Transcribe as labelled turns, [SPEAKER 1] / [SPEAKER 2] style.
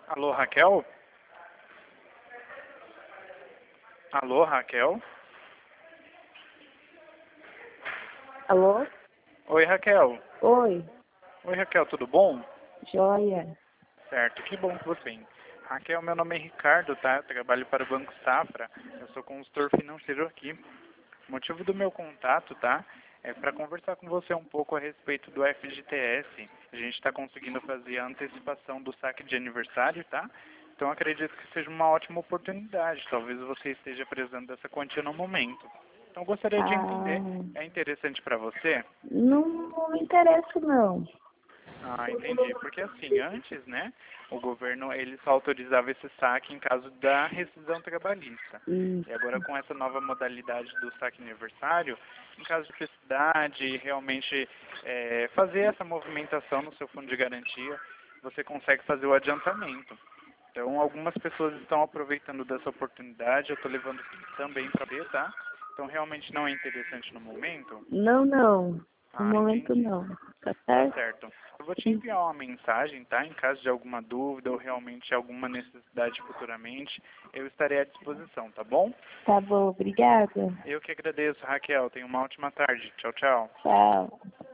[SPEAKER 1] Alô, Raquel? Alô, Raquel?
[SPEAKER 2] Alô?
[SPEAKER 1] Oi, Raquel.
[SPEAKER 2] Oi,
[SPEAKER 1] Oi, Raquel, tudo bom?
[SPEAKER 2] joia.
[SPEAKER 1] Certo, que bom que você vem. Raquel, meu nome é Ricardo, tá? Eu trabalho para o Banco Safra. Eu sou consultor financeiro aqui. O motivo do meu contato, tá? É para conversar com você um pouco a respeito do FGTS. A gente está conseguindo fazer a antecipação do saque de aniversário, tá? Então acredito que seja uma ótima oportunidade. Talvez você esteja precisando dessa quantia no momento. Então gostaria de entender,
[SPEAKER 2] Ah,
[SPEAKER 1] é interessante para você?
[SPEAKER 2] não me interessa não.
[SPEAKER 1] Ah, entendi. Porque assim, antes, né, o governo ele só autorizava esse saque em caso da rescisão trabalhista. E
[SPEAKER 2] Isso.
[SPEAKER 1] agora com essa nova modalidade do saque aniversário, em caso de necessidade, realmente fazer essa movimentação no seu fundo de garantia, você consegue fazer o adiantamento. Então, algumas pessoas estão aproveitando dessa oportunidade, eu estou levando também para ver, tá? Então, realmente não é interessante no momento?
[SPEAKER 2] Não, não. No
[SPEAKER 1] Ah,
[SPEAKER 2] momento
[SPEAKER 1] entendi.
[SPEAKER 2] não. Tá
[SPEAKER 1] Tá
[SPEAKER 2] certo?
[SPEAKER 1] certo. Eu vou te enviar uma mensagem, tá? Em caso de alguma dúvida ou realmente alguma necessidade futuramente, eu estarei à disposição, tá bom?
[SPEAKER 2] Tá bom, obrigada.
[SPEAKER 1] Eu que agradeço, Raquel. Tenha uma ótima tarde. Tchau, tchau.
[SPEAKER 2] Tchau.